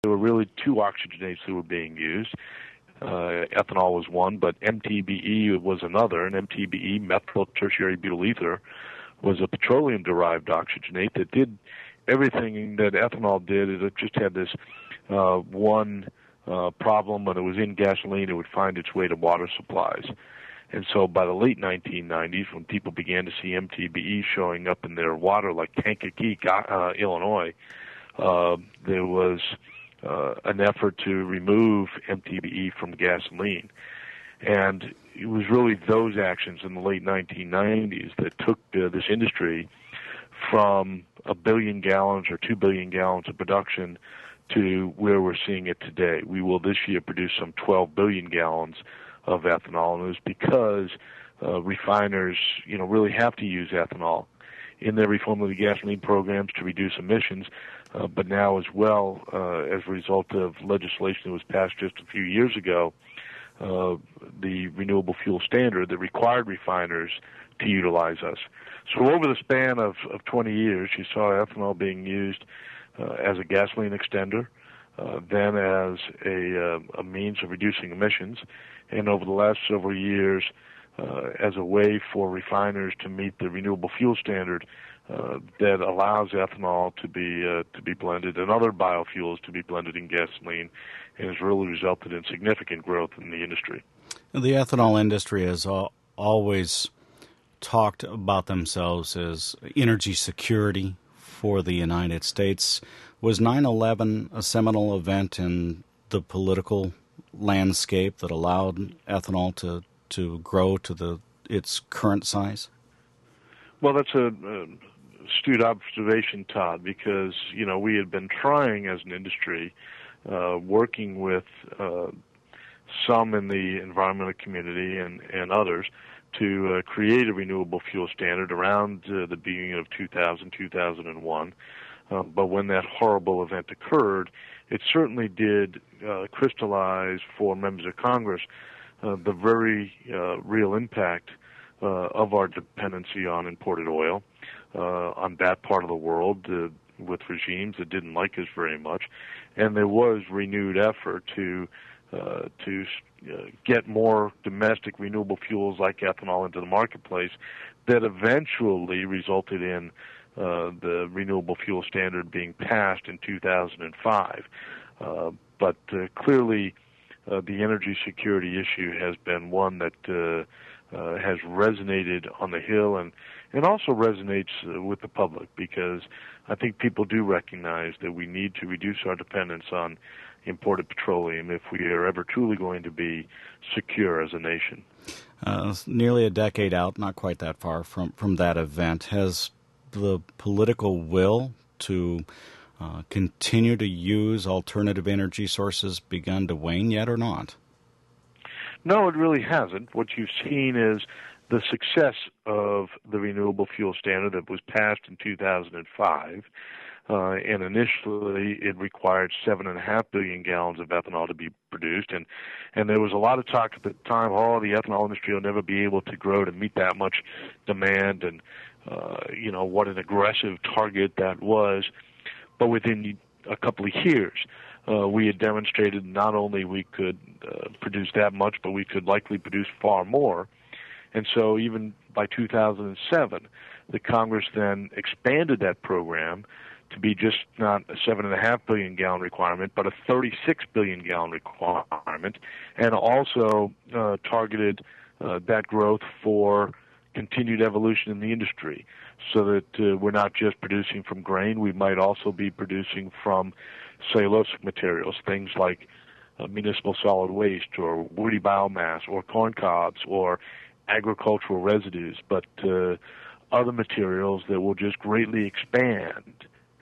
were really two oxygenates that were being used. Ethanol was one, but MTBE was another, and MTBE, methyl tertiary butyl ether, was a petroleum-derived oxygenate that did everything that ethanol did. It just had this one problem. When it was in gasoline, it would find its way to water supplies. And so by the late 1990s, when people began to see MTBE showing up in their water, like Kankakee, Illinois, there was an effort to remove MTBE from gasoline. And it was really those actions in the late 1990s that took this industry from 1 billion gallons or 2 billion gallons of production to where we're seeing it today. We will this year produce some 12 billion gallons of ethanol, and it was because refiners, really have to use ethanol in their reformulated gasoline programs to reduce emissions, but now as well as a result of legislation that was passed just a few years ago, the renewable fuel standard that required refiners to utilize us. So over the span of 20 years, you saw ethanol being used as a gasoline extender, then as a means of reducing emissions, and over the last several years as a way for refiners to meet the renewable fuel standard that allows ethanol to be blended and other biofuels to be blended in gasoline, and has really resulted in significant growth in the industry. The ethanol industry has always talked about themselves as energy security for the United States. Was 9/11 a seminal event in the political landscape that allowed ethanol to grow to its current size? Well, that's an astute observation, Todd, because we had been trying as an industry, working with some in the environmental community and others, to create a renewable fuel standard around the beginning of 2001. But when that horrible event occurred, it certainly did crystallize for members of Congress the very real impact of our dependency on imported oil on that part of the world with regimes that didn't like us very much. And there was renewed effort to get more domestic renewable fuels like ethanol into the marketplace that eventually resulted in the renewable fuel standard being passed in 2005. But clearly the energy security issue has been one that has resonated on the Hill and also resonates with the public, because I think people do recognize that we need to reduce our dependence on imported petroleum if we are ever truly going to be secure as a nation. Nearly a decade out, not quite that far from that event, has the political will to continue to use alternative energy sources begun to wane yet or not? No, it really hasn't. What you've seen is the success of the renewable fuel standard that was passed in 2005. And initially it required 7.5 billion gallons of ethanol to be produced, and there was a lot of talk at the time, the ethanol industry will never be able to grow to meet that much demand, and what an aggressive target that was. But within a couple of years, we had demonstrated not only we could produce that much, but we could likely produce far more. And so even by 2007, the Congress then expanded that program to be just not a 7.5 billion gallon requirement, but a 36 billion gallon requirement, and also targeted that growth for continued evolution in the industry, so that we're not just producing from grain, we might also be producing from cellulosic materials, things like municipal solid waste or woody biomass or corn cobs or agricultural residues, but other materials that will just greatly expand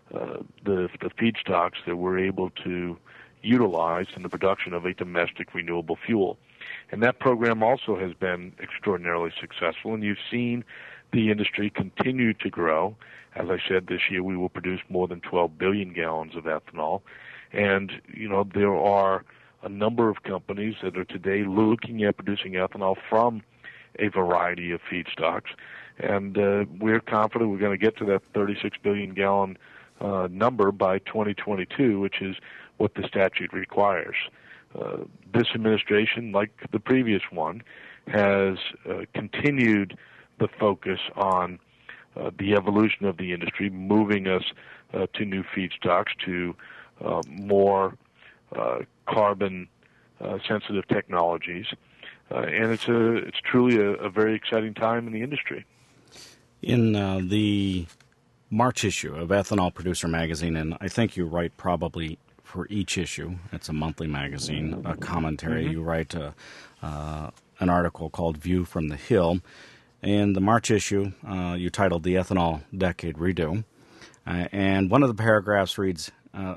the feedstocks that we're able to utilize in the production of a domestic renewable fuel. And that program also has been extraordinarily successful, and you've seen the industry continue to grow. As I said, this year we will produce more than 12 billion gallons of ethanol. And, there are a number of companies that are today looking at producing ethanol from a variety of feedstocks. And we're confident we're going to get to that 36 billion gallon number by 2022, which is what the statute requires. This administration, like the previous one, has continued the focus on the evolution of the industry, moving us to new feedstocks, to more carbon-sensitive technologies, and it's truly a very exciting time in the industry. In the March issue of Ethanol Producer Magazine, and I think you write probably for each issue, it's a monthly magazine, a commentary, you write an article called View from the Hill. In the March issue, you titled The Ethanol Decade Redo, and one of the paragraphs reads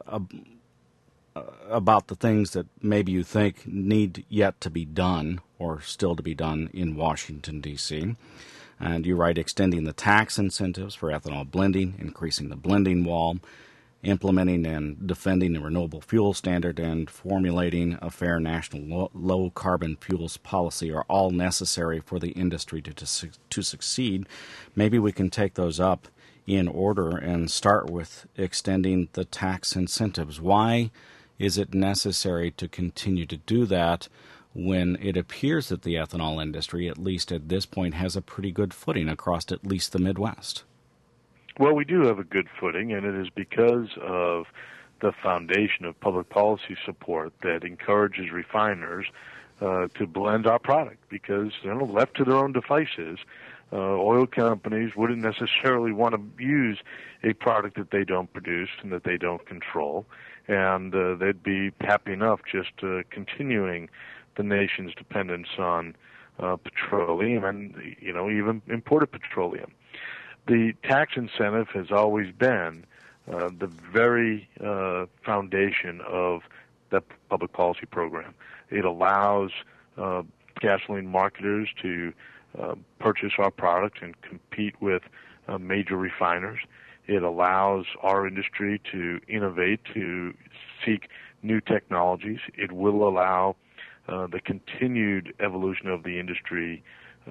about the things that maybe you think need yet to be done or still to be done in Washington, D.C., and you write extending the tax incentives for ethanol blending, increasing the blending wall, implementing and defending the renewable fuel standard, and formulating a fair national low-carbon fuels policy are all necessary for the industry to succeed. Maybe we can take those up in order and start with extending the tax incentives. Why is it necessary to continue to do that when it appears that the ethanol industry, at least at this point, has a pretty good footing across at least the Midwest? Well, we do have a good footing, and it is because of the foundation of public policy support that encourages refiners to blend our product, because left to their own devices, oil companies wouldn't necessarily want to use a product that they don't produce and that they don't control, and they'd be happy enough just continuing the nation's dependence on petroleum and even imported petroleum. The tax incentive has always been the very foundation of that public policy program. It allows gasoline marketers to purchase our product and compete with major refiners. It allows our industry to innovate, to seek new technologies. It will allow the continued evolution of the industry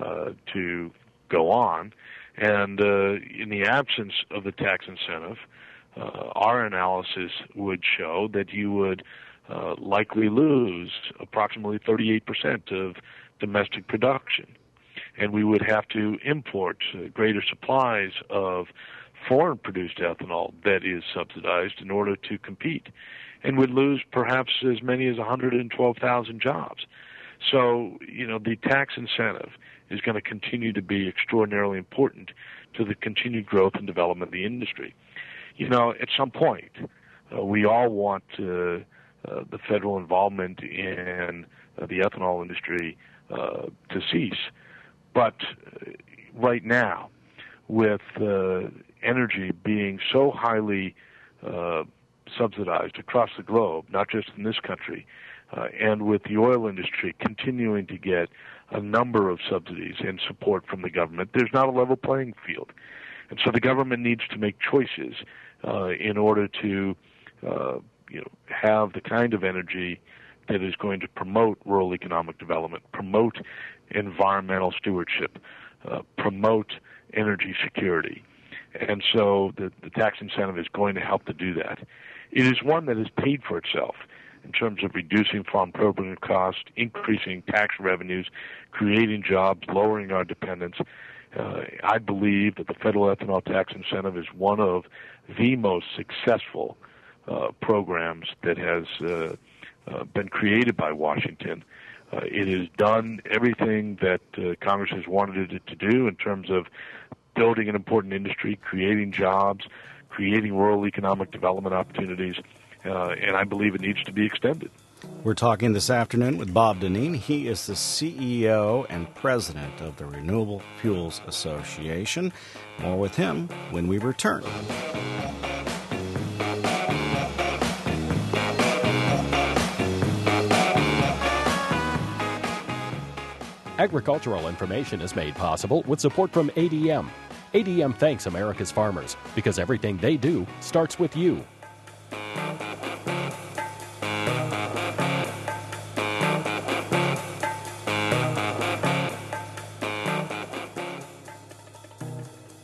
to go on. And in the absence of the tax incentive, our analysis would show that you would likely lose approximately 38% of domestic production. And we would have to import greater supplies of foreign-produced ethanol that is subsidized in order to compete, and would lose perhaps as many as 112,000 jobs. So, the tax incentive is going to continue to be extraordinarily important to the continued growth and development of the industry. At some point, we all want the federal involvement in the ethanol industry to cease. But right now, with energy being so highly subsidized across the globe, not just in this country, and with the oil industry continuing to get a number of subsidies and support from the government, there's not a level playing field. And so the government needs to make choices in order to have the kind of energy that is going to promote rural economic development, promote environmental stewardship, promote energy security. And so the tax incentive is going to help to do that. It is one that has paid for itself in terms of reducing farm program costs, increasing tax revenues, creating jobs, lowering our dependence. I believe that the federal ethanol tax incentive is one of the most successful programs that has been created by Washington. It has done everything that Congress has wanted it to do in terms of building an important industry, creating jobs, creating rural economic development opportunities, and I believe it needs to be extended. We're talking this afternoon with Bob Dinneen. He is the CEO and president of the Renewable Fuels Association. More with him when we return. Agricultural information is made possible with support from ADM. ADM thanks America's farmers because everything they do starts with you.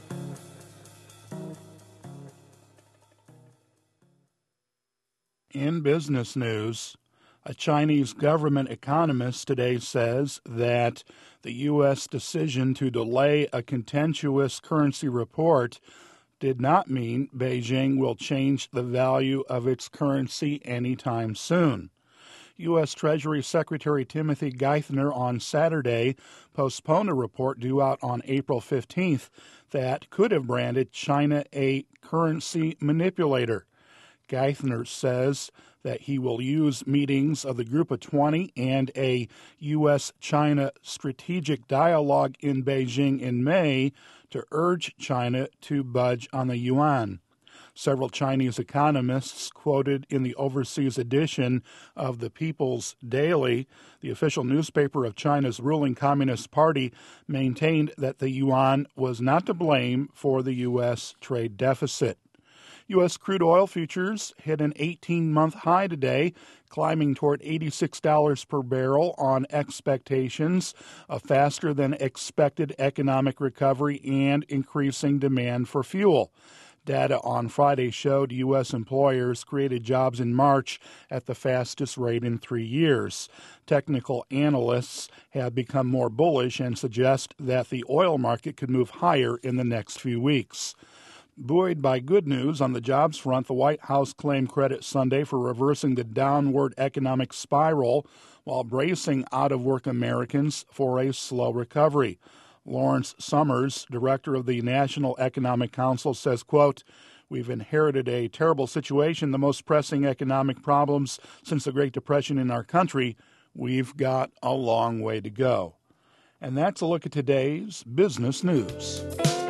In in business news, a Chinese government economist today says that the U.S. decision to delay a contentious currency report did not mean Beijing will change the value of its currency anytime soon. U.S. Treasury Secretary Timothy Geithner on Saturday postponed a report due out on April 15th that could have branded China a currency manipulator. Geithner says that he will use meetings of the Group of 20 and a U.S.-China strategic dialogue in Beijing in May to urge China to budge on the yuan. Several Chinese economists quoted in the overseas edition of the People's Daily, the official newspaper of China's ruling Communist Party, maintained that the yuan was not to blame for the U.S. trade deficit. U.S. crude oil futures hit an 18-month high today, climbing toward $86 per barrel on expectations of faster-than-expected economic recovery and increasing demand for fuel. Data on Friday showed U.S. employers created jobs in March at the fastest rate in 3 years. Technical analysts have become more bullish and suggest that the oil market could move higher in the next few weeks. Buoyed by good news on the jobs front, the White House claimed credit Sunday for reversing the downward economic spiral while bracing out-of-work Americans for a slow recovery. Lawrence Summers, director of the National Economic Council, says, quote, "We've inherited a terrible situation, the most pressing economic problems since the Great Depression in our country. We've got a long way to go." And that's a look at today's business news.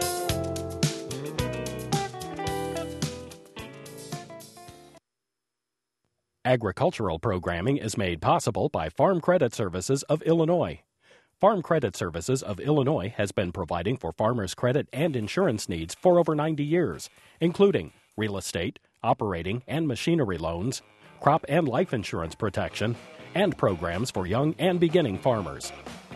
Agricultural programming is made possible by Farm Credit Services of Illinois. Farm Credit Services of Illinois has been providing for farmers' credit and insurance needs for over 90 years, including real estate, operating and machinery loans, crop and life insurance protection, and programs for young and beginning farmers.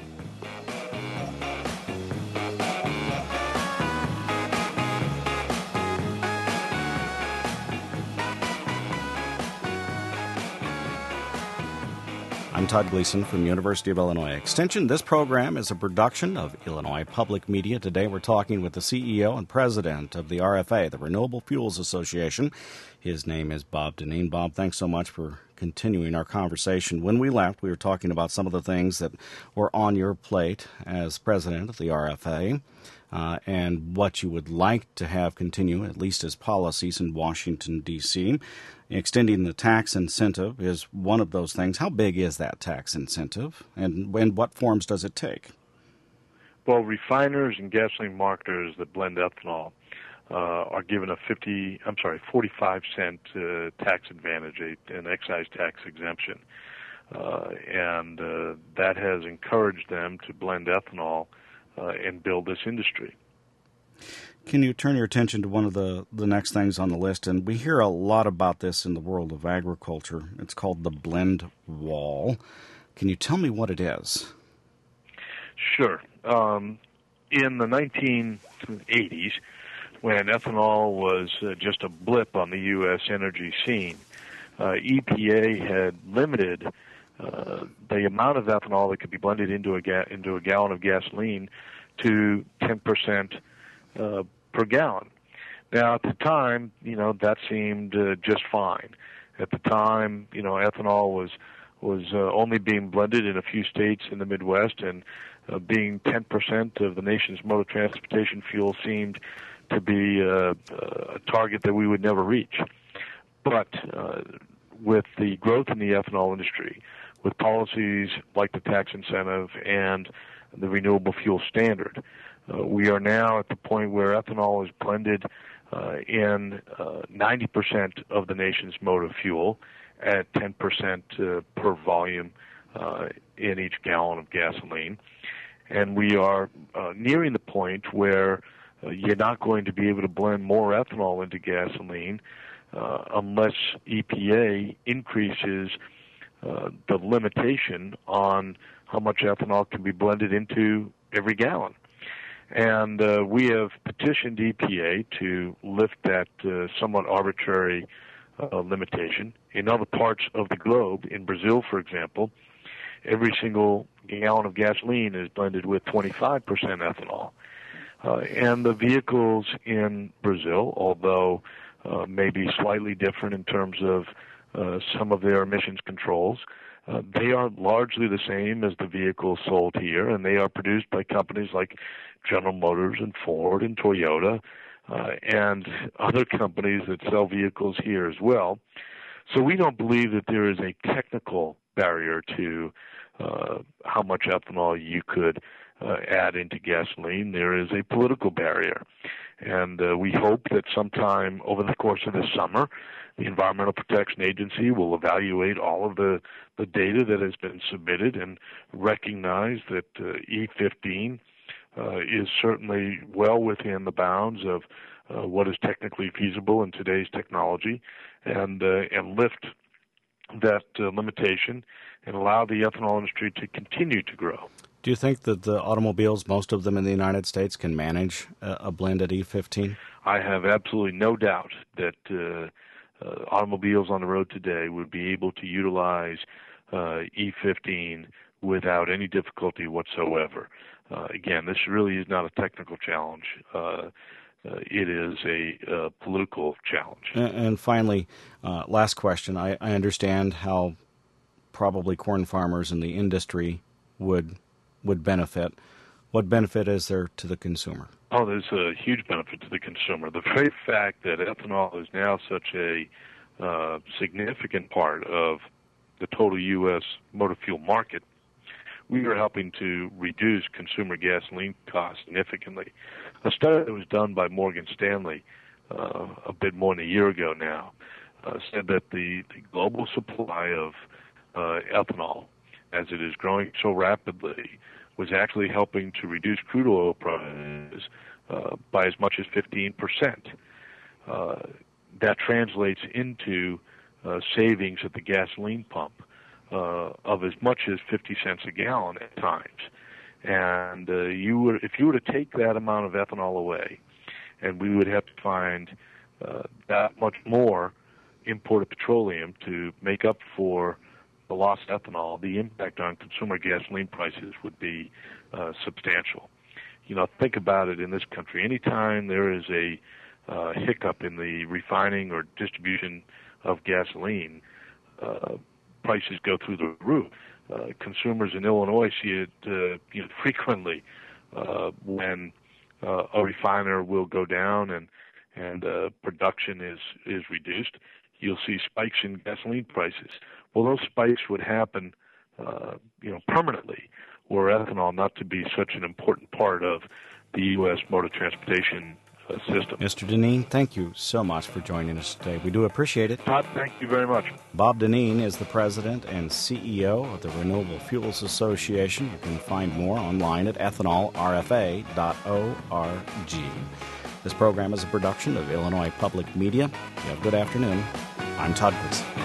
I'm Todd Gleason from University of Illinois Extension. This program is a production of Illinois Public Media. Today we're talking with the CEO and president of the RFA, the Renewable Fuels Association. His name is Bob Dinneen. Bob, thanks so much for continuing our conversation. When we left, we were talking about some of the things that were on your plate as president of the RFA. And what you would like to have continue, at least as policies in Washington, D.C. Extending the tax incentive is one of those things. How big is that tax incentive, and what forms does it take? Well, refiners and gasoline marketers that blend ethanol are given a 45-cent tax advantage, an excise tax exemption. And that has encouraged them to blend ethanol and build this industry. Can you turn your attention to one of the next things on the list? And we hear a lot about this in the world of agriculture. It's called the blend wall. Can you tell me what it is? Sure. In the 1980s, when ethanol was just a blip on the U.S. energy scene, EPA had limited the amount of ethanol that could be blended into a gallon of gasoline to 10% per gallon. Now, at the time, that seemed just fine. At the time, ethanol was only being blended in a few states in the Midwest, and being 10% of the nation's motor transportation fuel seemed to be a target that we would never reach. But with the growth in the ethanol industry, with policies like the tax incentive and the renewable fuel standard, we are now at the point where ethanol is blended in 90% of the nation's motor fuel at 10% per volume in each gallon of gasoline. And we are nearing the point where you're not going to be able to blend more ethanol into gasoline unless EPA increases the limitation on how much ethanol can be blended into every gallon. And we have petitioned EPA to lift that somewhat arbitrary limitation. In other parts of the globe, in Brazil, for example, every single gallon of gasoline is blended with 25% ethanol. And the vehicles in Brazil, although maybe slightly different in terms of some of their emissions controls, they are largely the same as the vehicles sold here, and they are produced by companies like General Motors and Ford and Toyota and other companies that sell vehicles here as well. So we don't believe that there is a technical barrier to how much ethanol you could add into gasoline. There is a political barrier. And we hope that sometime over the course of this summer, the Environmental Protection Agency will evaluate all of the data that has been submitted and recognize that E15 is certainly well within the bounds of what is technically feasible in today's technology, and lift that limitation and allow the ethanol industry to continue to grow. Do you think that the automobiles, most of them in the United States, can manage a blended E15? I have absolutely no doubt that automobiles on the road today would be able to utilize E15 without any difficulty whatsoever. Again, this really is not a technical challenge. It is a political challenge. And finally, last question. I understand how probably corn farmers in the industry would benefit. What benefit is there to the consumer? Oh, there's a huge benefit to the consumer. The very fact that ethanol is now such a significant part of the total U.S. motor fuel market, we are helping to reduce consumer gasoline costs significantly. A study that was done by Morgan Stanley a bit more than a year ago now said that the global supply of ethanol, as it is growing so rapidly, was actually helping to reduce crude oil prices by as much as 15%. That translates into savings at the gasoline pump of as much as 50 cents a gallon at times. And if you were to take that amount of ethanol away, and we would have to find that much more imported petroleum to make up for the lost ethanol, the impact on consumer gasoline prices would be substantial. You know, think about it in this country. Anytime there is a hiccup in the refining or distribution of gasoline, prices go through the roof. Consumers in Illinois see it frequently when a refiner will go down and production is reduced. You'll see spikes in gasoline prices. Well, those spikes would happen, permanently, were ethanol not to be such an important part of the U.S. motor transportation system. Mr. Dineen, thank you so much for joining us today. We do appreciate it. Todd, thank you very much. Bob Dineen is the president and CEO of the Renewable Fuels Association. You can find more online at ethanolrfa.org. This program is a production of Illinois Public Media. You have a good afternoon. I'm Todd Gleason.